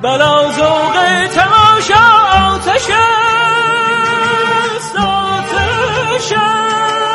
بلا ذوق تماشا آتش است، آتش است.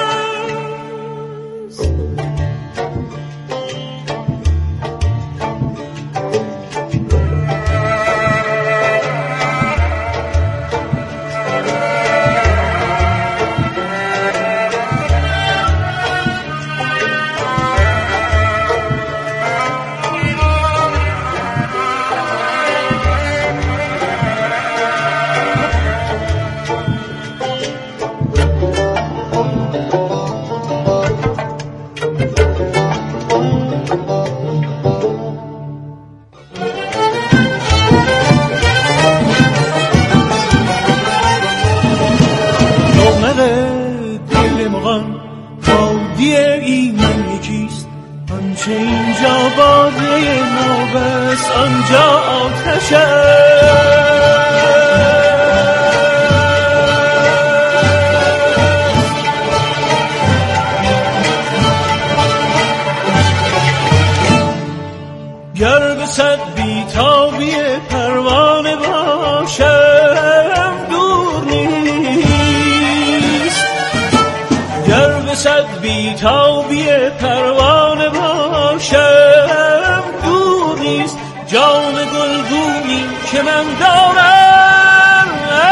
آنچه اینجا باده ما بس آنجا آتش گر به صد بیتابی پروانه باشم دور نیست، گر به صد بیتابی پروانه باشم دور نیست. جام گلگونی که من دارم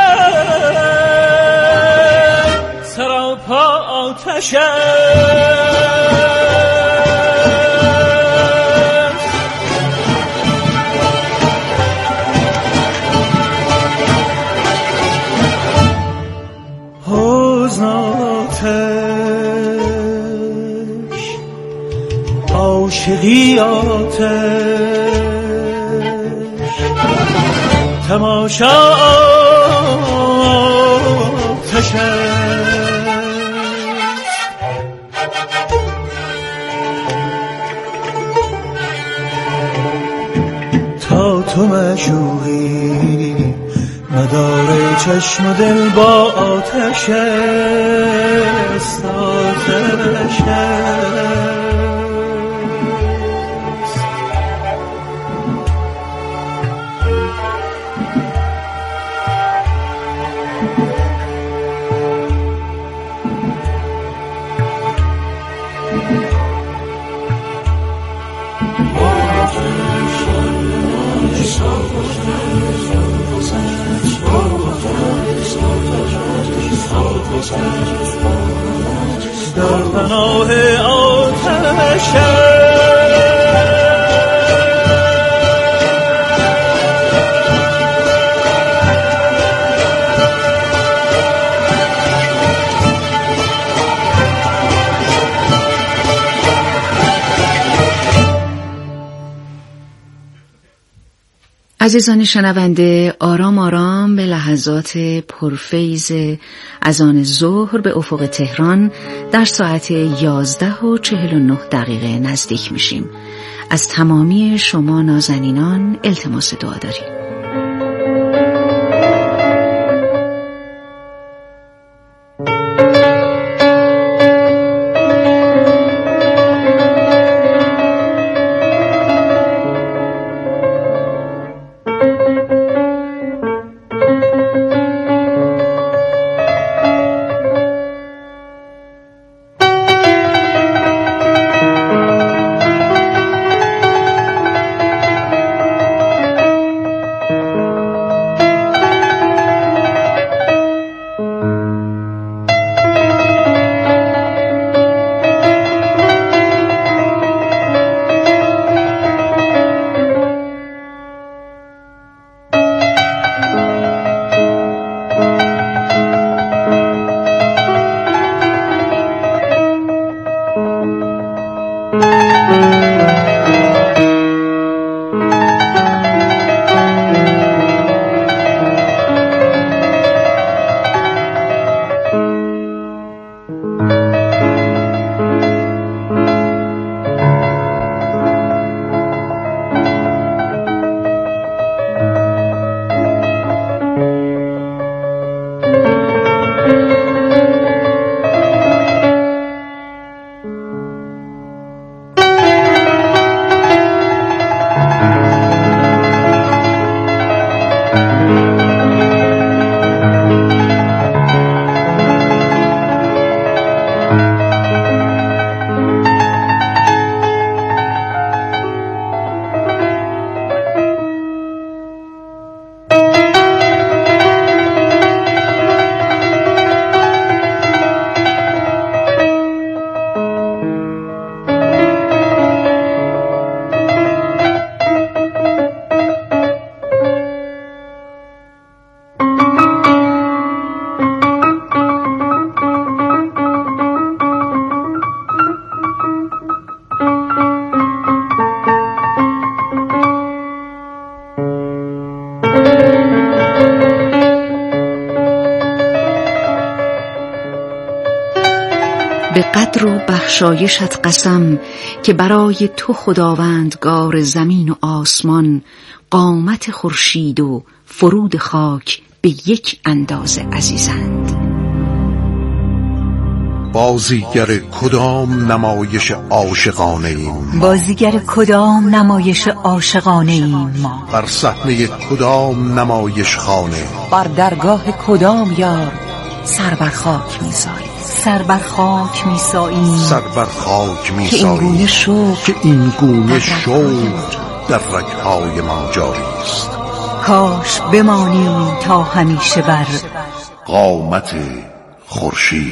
سراپا آتش حزن آتش، عاشقی آتش، تماشا آتش تا تو معشوقی مدار چشم و دل با آتش است، آتش است. در پناه آتش عزیزان شنونده، آرام آرام به لحظات پرفیض اذان ظهر به افق تهران در ساعت 11:49 نزدیک میشیم. از تمامی شما نازنینان التماس دعا داریم. به قدر و بخشایشت قسم که برای تو خداوندگار زمین و آسمان قامت خورشید و فرود خاک به یک اندازه عزیزند. بازیگر کدام نمایش عاشقانه ایم؟ بازیگر کدام نمایش عاشقانه ایم ما؟ بر صحنه کدام نمایش خانه؟ بر درگاه کدام یار سر بر خاک می‌ساییم؟ سر بر خاک می‌ساییم، سر بر خاک که این گونه شوق در رگ‌های ما جاری است. کاش بمانیم تا همیشه بر قامت خورشید.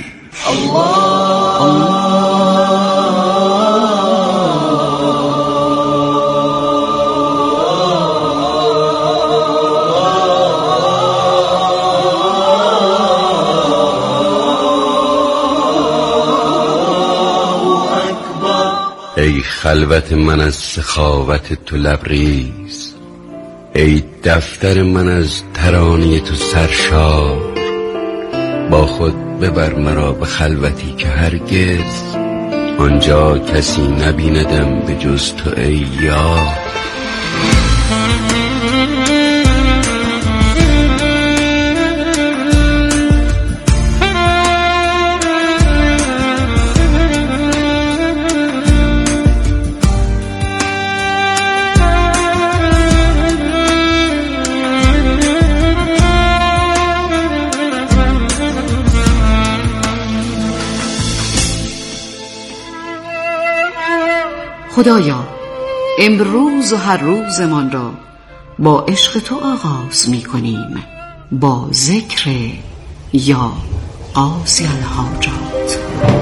ای خلوت من از سخاوت تو لبریز، ای دفتر من از ترانه تو سرشار. با خود ببر مرا به خلوتی که هرگز آنجا کسی نبیندم به جز تو ای یار. خدایا امروز و هر روزمان را با عشق تو آغاز می کنیم، با ذکر یا قاضی الحاجات.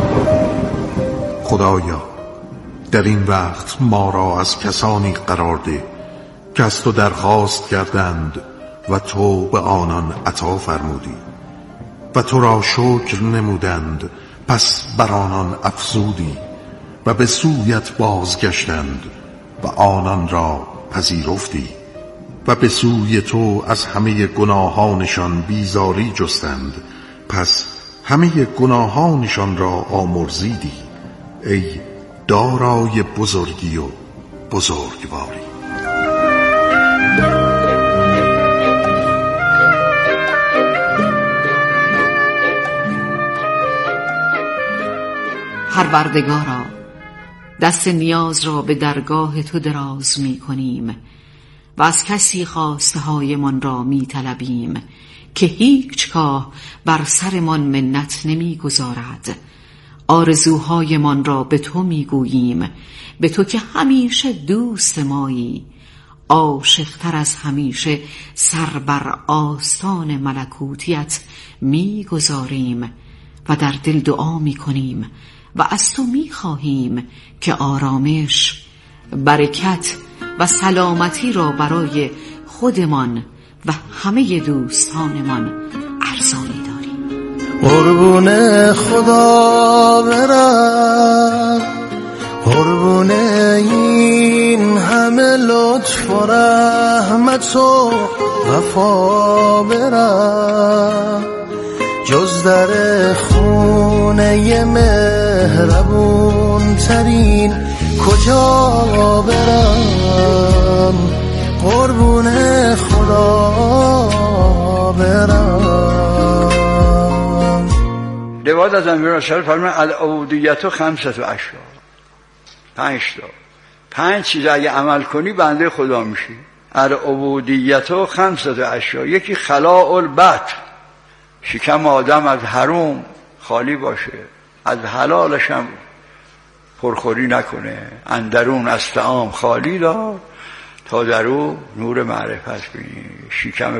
خدایا در این وقت ما را از کسانی قرار ده که از تو درخواست کردند و تو به آنان عطا فرمودی و تو را شکر نمودند پس بر آنان افزودی و به سویت بازگشتند و آنان را پذیرفتی و به سوی تو از همه گناهانشان بیزاری جستند پس همه گناهانشان را آمرزیدی. ای دارای بزرگی و بزرگواری. پروردگارا دست نیاز را به درگاه تو دراز می کنیم و از کسی خواسته هایمان را می طلبیم که هیچگاه بر سرمان منت نمی گذارد. آرزوهایمان را به تو می گوییم، به تو که همیشه دوست مایی. عاشق‌تر از همیشه سر بر آستان ملکوتیت می گذاریم و در دل دعا می کنیم و از تو می خواهیم که آرامش، برکت و سلامتی را برای خودمان و همه دوستانمان ارزانی داریم. قربون خدا برم، قربون این همه لطف و رحمت و وفا برم، جز در خونه مهربون ترین کجا برم. قربون خدا برم. روایت از امیرالمؤمنین صلی الله علیه و آله العبودیت 5 اشیاء، 5 تا 5 چیز اگه عمل کنی بنده خدا میشی. العبودیت 5 اشیاء. یکی خلاء البطن، شکم آدم از حرام خالی باشه، از حلالش هم پرخوری نکنه، اندرون از طعام خالی دار تا در او نور معرفت بینی. شکم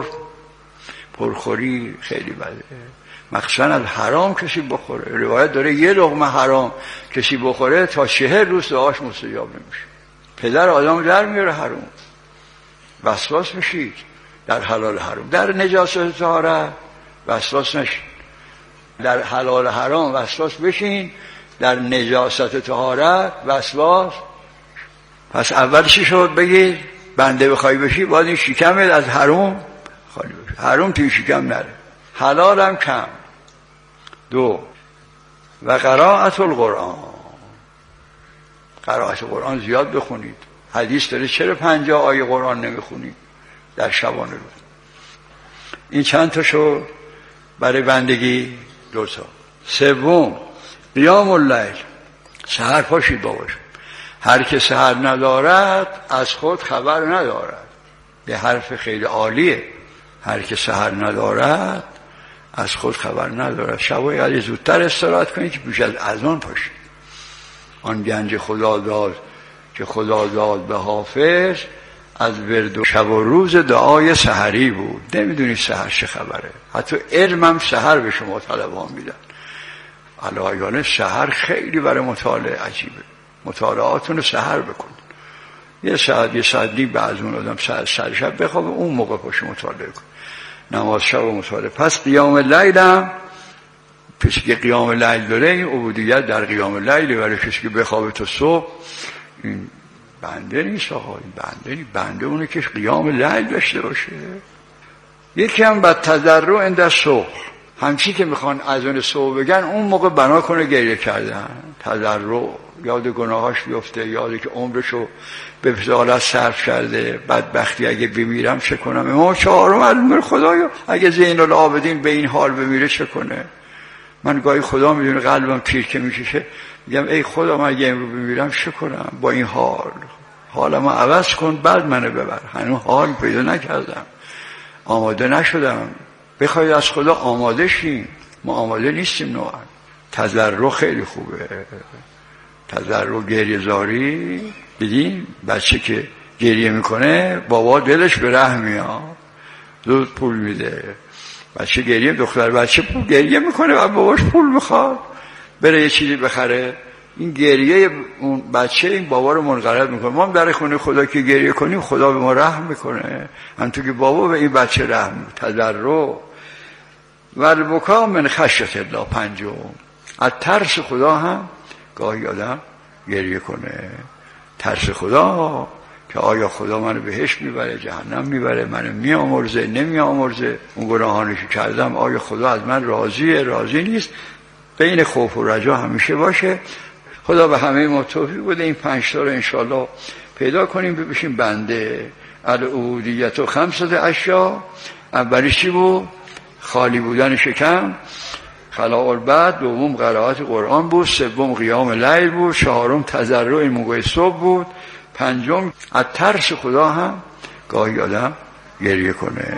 پرخوری خیلی بده، مخصوصا از حرام کسی بخوره. روایت داره یه لقمه حرام کسی بخوره تا 40 روز دعاش مستجاب نمیشه. پدر آدم در میاره حرام، وسواس میشید در حلال حرام. در نجاست طهارت وسواس نشید، در حلال حرام وسواس بشین، در نجاست طهارت وسواس. پس اول چی شد بگید؟ بنده بخوای بشی باید این شکمت از حرام خالی بشه. حرام توی شکم نره، حلالم کم. 2 و قرائت القرآن، قرائت قرآن زیاد بخونید. حدیث داره چرا 50 آیه قرآن نمیخونید در شبانه روز؟ این چند تا شد برای بندگی. 2 تا. 3 قیام اللیل، سحر پاشید باباش. هر که سحر ندارد از خود خبر ندارد. به حرف خیلی عالیه. هر که سحر ندارد از خود خبر ندارد. شبای علی زودتر استراحت کنید که پیش از اذان پاشید. آن گنج خدا داد که خدا داد به حافظ، از ورد و شب و روز دعای سحری بود. نمیدونی سحر چه خبره. حتی علمم سحر به شما طلبان میدن. علایانه سحر خیلی برای مطالعه عجیبه. مطالعاتونو سحر بکن. یه ساعت نیم بعد اون آدم سر شب بخوابه، اون موقع پاش مطالعه کن. نماز شب و مطالعه. پس قیام لیل هم کسی که قیام لیل داره، این عبودیت در قیام لیل. ولی کسی که بخوابه تا صبح، این بنده نیست آقا. این بنده نیست. بنده اونه که قیام لیل داشته باشه. یکی هم بعد تضرع عند صبح، همچی که میخوان اذان صبح بگن اون موقع بنا کنه گریه کردن. تضرع، یاد گناهاش بیفته، یادی که عمرشو به فضالت صرف کرده. بدبختی اگه بمیرم چه کنم؟ امام 4 معلومه خدایا اگه زین العابدین به این حال بمیره چه کنه؟ من گاهی خدا میدونه قلبم تیر که میکشه، میگم ای خدا من اگه امروز بمیرم چه کنم با این حالمو عوض کن، بعد منو ببر. هنوز حال پیدا نکردم، آماده نشدم. بخواید از خدا آماده شیم، ما آماده نیستیم نوعا. تضرع خیلی خوبه. تضرع، گریه زاری. دیدین بچه که گریه میکنه بابا دلش به رحم میاد، زود پول میده. بچه گریه، دختر بچه پول گریه میکنه و باباش پول میخواد بره یه چیزی بخره. این گریه اون بچه این بابا رو منقلب میکنه. ما هم در خونه خدا که گریه کنیم خدا به ما رحم میکنه، همونطور که بابا به این بچه رحم میکنه. تضرع و البکا من خشیت الله. 5 از ترس خدا هم گاهی آدم گریه کنه. ترس خدا که آیا خدا منو بهشت میبره، جهنم میبره، منو میامرزه، نمیامرزه، اون گناهانی که کردم آیا خدا از من راضیه، راضی نیست. بین خوف و رجا همیشه باشه. خدا به همه ما توفیق بده. این 5 تا رو انشالله پیدا کنیم بشیم بنده. العبودیت و 5 اشیا. اولیش چی بود؟ خالی بودن شکم، خلاء البدن. 2 قرائت قرآن بود. 3 قیام لیل بود. 4 تضرع موقع صبح بود. 5 از ترس خدا هم گاهی آدم گریه کنه.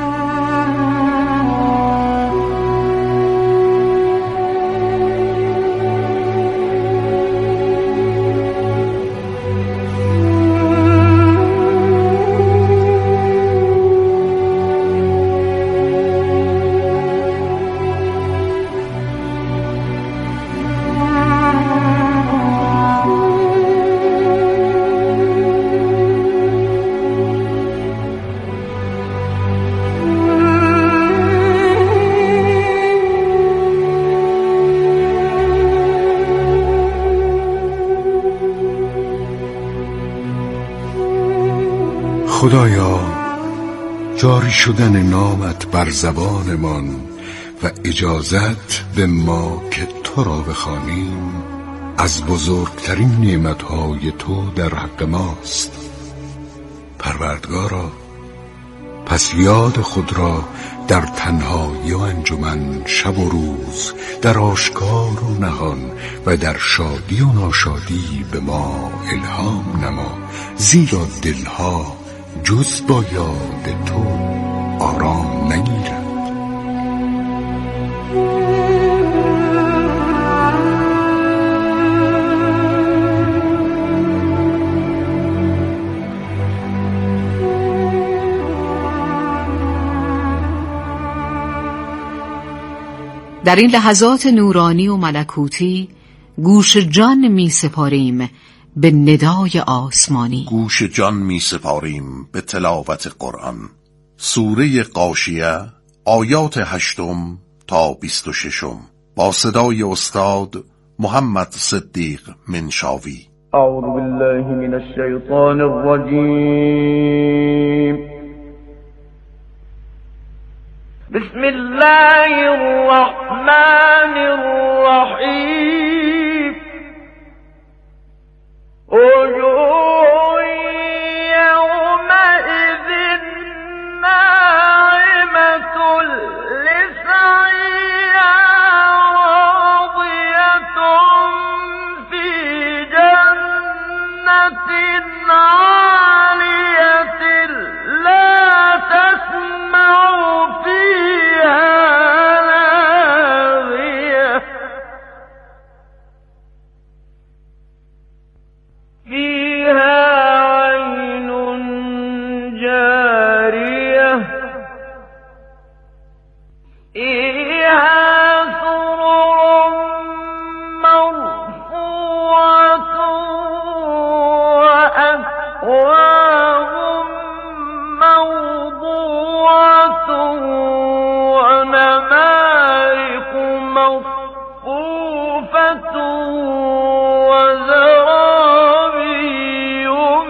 خدایا، جاری شدن نامت بر زبانمان و اجازت به ما که تو را بخوانیم از بزرگترین نعمتهای تو در حق ماست. پروردگارا، پس یاد خود را در تنهایی و انجمن، شب و روز، در آشکار و نهان و در شادی و ناشادی به ما الهام نما، زیرا دلها جز با یاد تو آرام نگیرد. در این لحظات نورانی و ملکوتی گوش جان می سپاریم به ندای آسمانی. گوش جان می سپاریم به تلاوت قرآن. سوره غاشیه، آیات 8 تا 26 با صدای استاد محمد صدیق منشاوی. اعوذ بالله من الشیطان الرجیم. بسم الله الرحمن الرحيم وجوه يومئذ ناعمة لسعيها راضية في جنة عالية لا تسمع فيها لاغية فيها عين جارية فيها سرر مرفوعة وأكواب موضوعة ونمارق مصفوفة وزرابي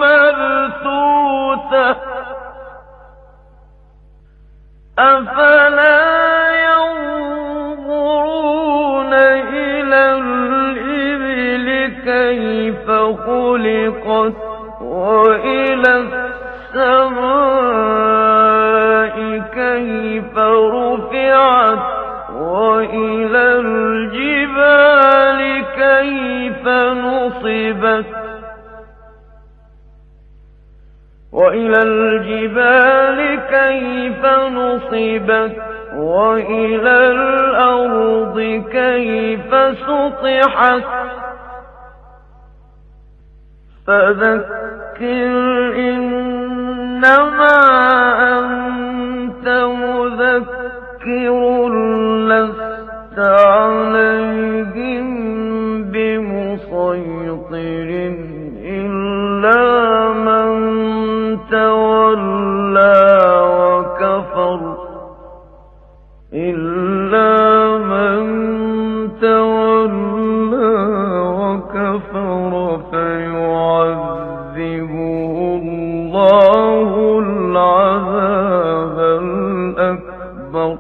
مبثوثة أفلا ينظرون إلى الإبل كيف خلقت وإلى السماء كيف رفعت وإلى الجبال كيف نصبت وإلى الأرض كيف سطحت فذكر إنما أنت مذكر لست عليهم بمسيطر إلا من تولى وكفر فيعذبه الله العذاب الأكبر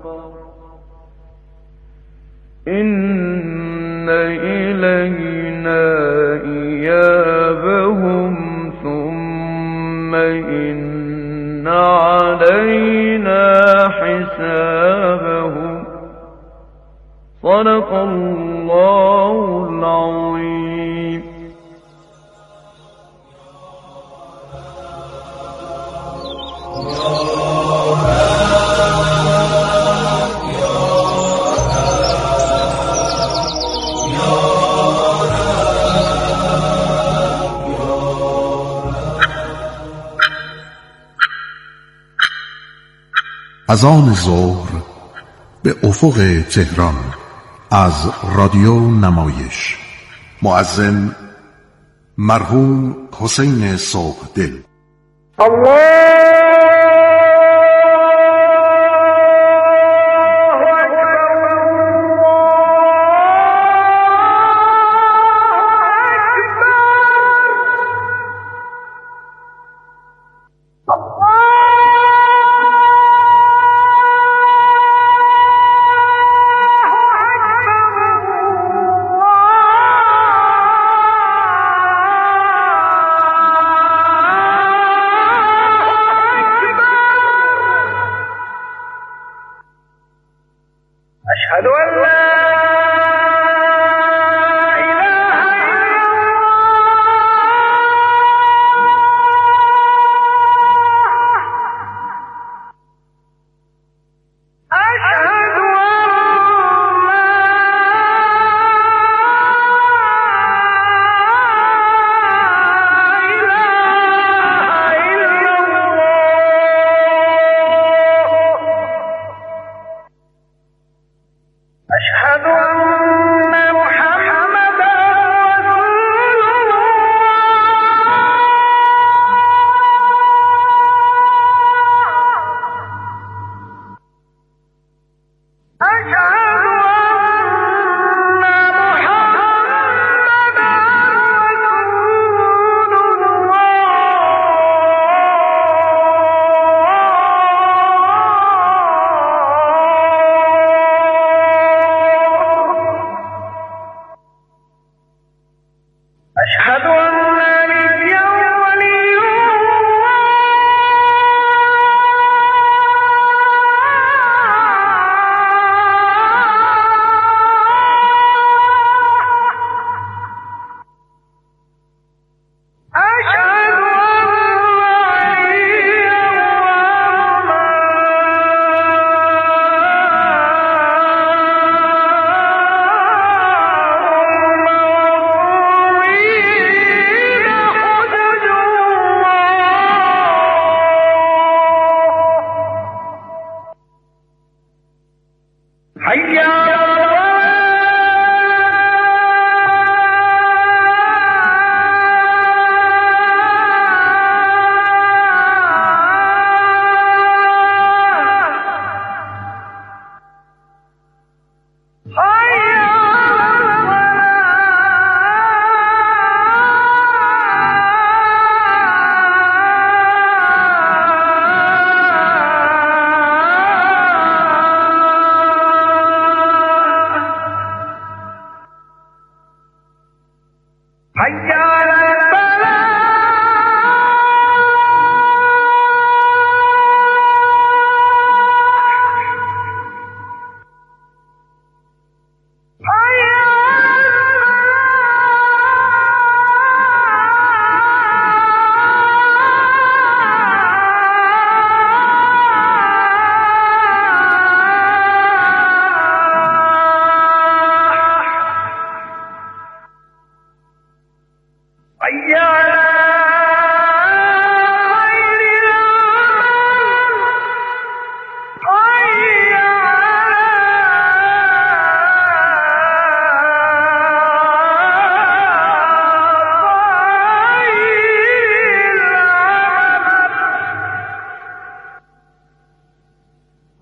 إن إلينا إيابهم ثم إن علينا حسابهم صدق الله العظيم. از آن ظهر به افق تهران از رادیو نمایش مؤذن مرحوم حسین صبحدل.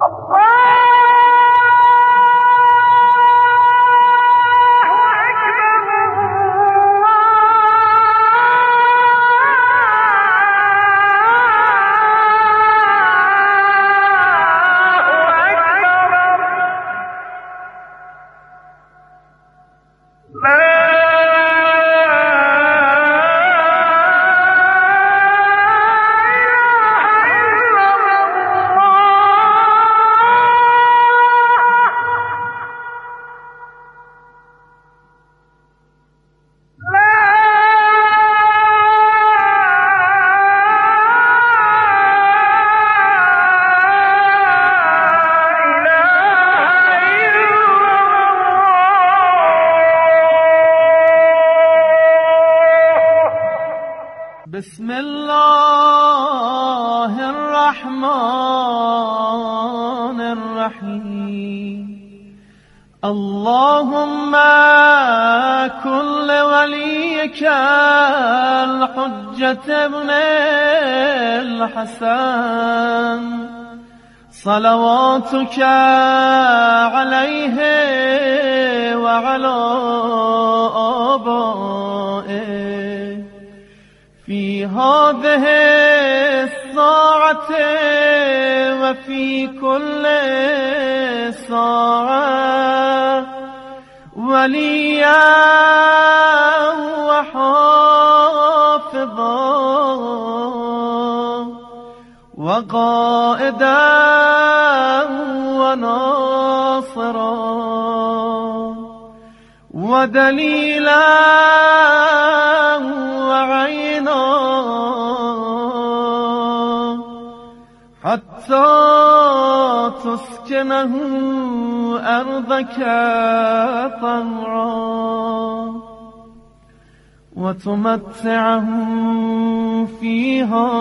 بسم الله الرحمن الرحيم اللهم كن وليك الحجة ابن الحسن صلواتك عليه وعلى آبائه في هذه الساعة وفي كل ساعة وليا وحافظا وقائدا وناصرا ودليلا وعينا حتى تسكنه أرضك طوعا وتمتعه فيها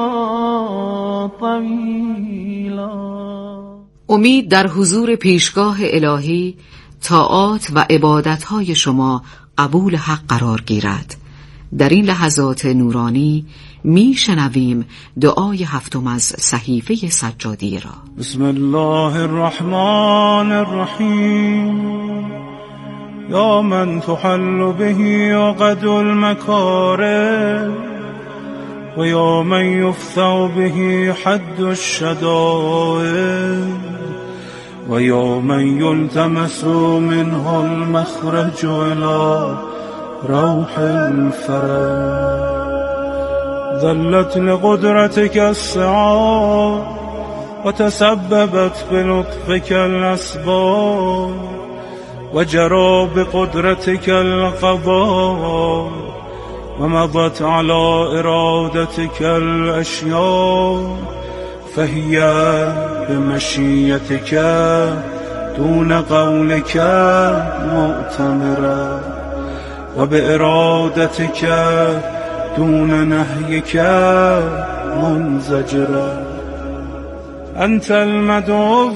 طويلا. امید در حضور پیشگاه الهی طاعات و عبادتهای شما قبول حق قرار گیرد. در این لحظات نورانی می شنویم دعای هفتم از صحیفه سجادی را. بسم الله الرحمن الرحیم یا من تحل به عقد المکاره و یا من یفتح به حد الشدائد و یا من یلتمس منه المخرج الى روح الفرج ذلت لقدرتك السعاد وتسببت بلطفك الأسباب وجرى بقدرتك القضاء ومضت على إرادتك الأشياء فهي بمشيتك دون قولك مؤتمرة وبإرادتك دون نهيك منزجرة أنت المدعو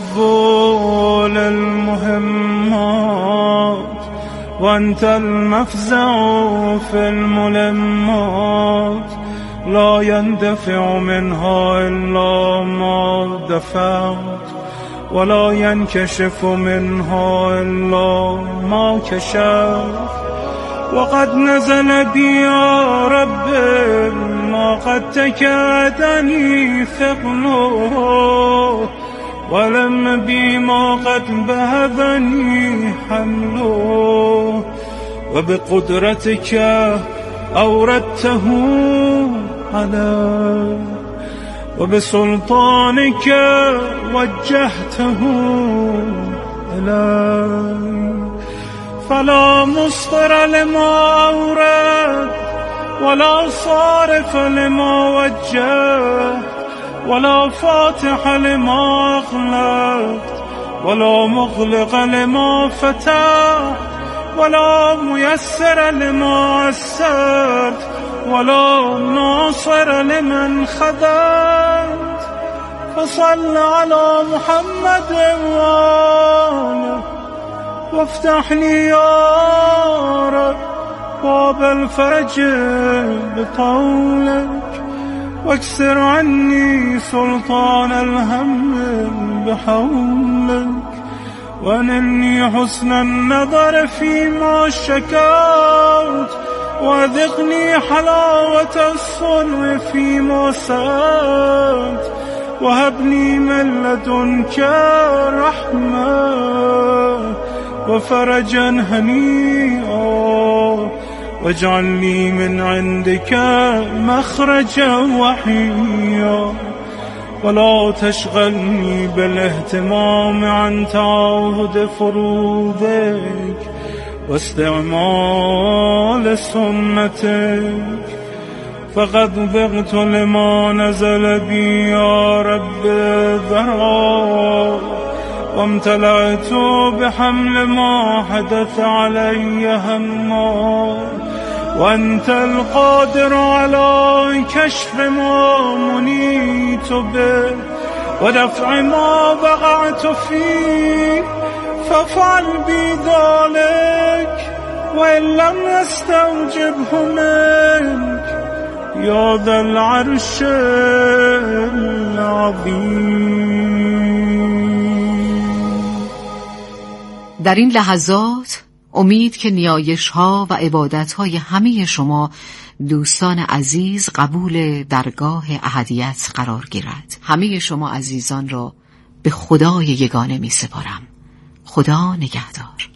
للمهمات وأنت المفزع في الملمات لا يندفع منها إلا ما دفعت ولا ينكشف منها إلا ما كشفت وقد نزل بي يا رب ما قد تكادني ثقله ولم بي ما قد بهذني حمله وبقدرتك أوردته علي وبسلطانك وجهته إلي فلا مصدر لما أورد ولا صارف لما وجهت ولا فاتح لما أغلقت ولا مغلق لما فتحت ولا ميسر لما أسرت ولا ناصر لمن خذلت فصل على محمد وآله وافتح لي يا رب باب الفرج بطولك واكسر عني سلطان الهم بحولك وانلني حسن النظر فيما شكوت وذقني حلاوة الصنع فيما سألت وهب لي من لدنك رحمة وفرجا هنيئا واجعل لي من عندك مخرجا وحيا ولا تشغلني بالاهتمام عن تعاهد فروضك واستعمال سنتك فقد بغت لما نزل بي يا رب ذرا وامتلأت بحمل ما حدث علي هما وأنت القادر على كشف ما منيت به ودفع ما وقعت فيه فافعل بي ذلك وإن لم يستوجبه منك يا ذا العرش العظيم. در این لحظات امید که نیایش ها و عبادت های همه شما دوستان عزیز قبول درگاه احدیت قرار گیرد. همه شما عزیزان را به خدای یگانه می سپارم. خدا نگهدار.